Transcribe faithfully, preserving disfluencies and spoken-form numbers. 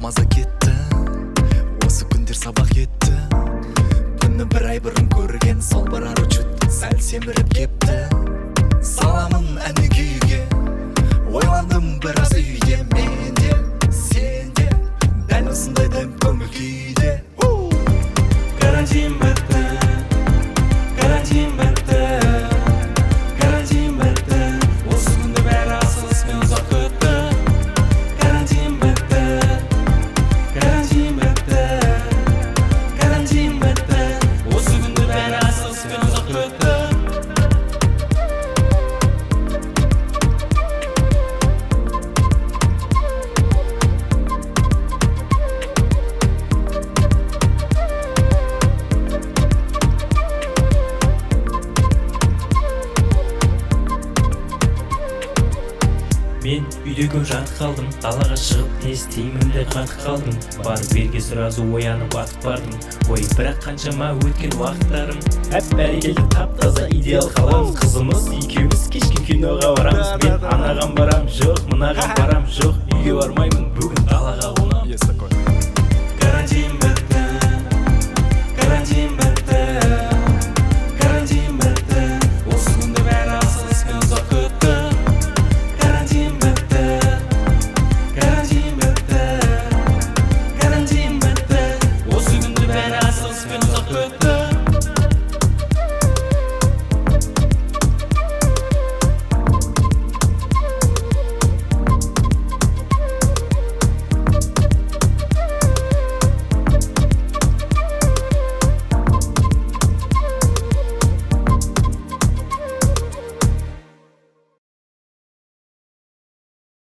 маза кетті, осы күндер сабақ етті. Күні бір ай бұрын көрген сол бір ару чүт сәл семіріп кепті. Саламын әні күйге, ойландым біраз үйде. Менде, сенде, дәл осындай дәм көңіл күйде. Карантин бітті, карантин бітті, карантин бітті, осы күнді бәрі асығыспен ұзақ күтті. Карантин бітті, карантин бітті, карантин бітті, осы күнді бәрі асығыспен ұзақ күтті. Мен үйде көп жатып қалдым, далаға шығып не істеймін деп қатып қалдым. Барып берге сразу оянып атып бардым. Ой, бірақ қаншама өткен уақыттарым. Әп бәрекелді тап-таза идеал қаламыз. Қызымыз екеуміз кешке киноға барамыз. Мен анаған барам, жоқ, мынаған барам, жоқ. Үйге бармаймын, бүгін далаға